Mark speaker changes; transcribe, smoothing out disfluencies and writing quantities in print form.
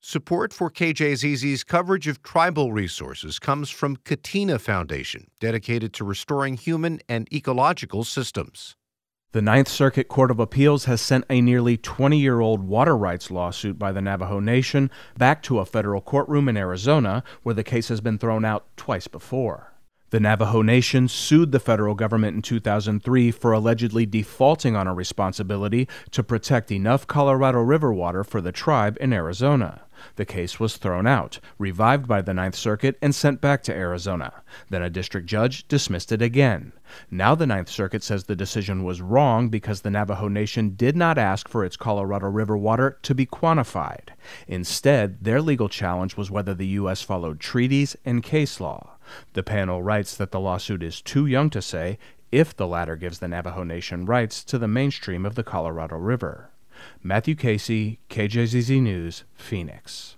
Speaker 1: Support for KJZZ's coverage of tribal resources comes from Katina Foundation, dedicated to restoring human and ecological systems.
Speaker 2: The Ninth Circuit Court of Appeals has sent a nearly 20-year-old water rights lawsuit by the Navajo Nation back to a federal courtroom in Arizona, where the case has been thrown out twice before. The Navajo Nation sued the federal government in 2003 for allegedly defaulting on a responsibility to protect enough Colorado River water for the tribe in Arizona. The case was thrown out, revived by the Ninth Circuit, and sent back to Arizona. Then a district judge dismissed it again. Now the Ninth Circuit says the decision was wrong because the Navajo Nation did not ask for its Colorado River water to be quantified. Instead, their legal challenge was whether the U.S. followed treaties and case law. The panel writes that the lawsuit is too young to say if the latter gives the Navajo Nation rights to the mainstream of the Colorado River. Matthew Casey, KJZZ News, Phoenix.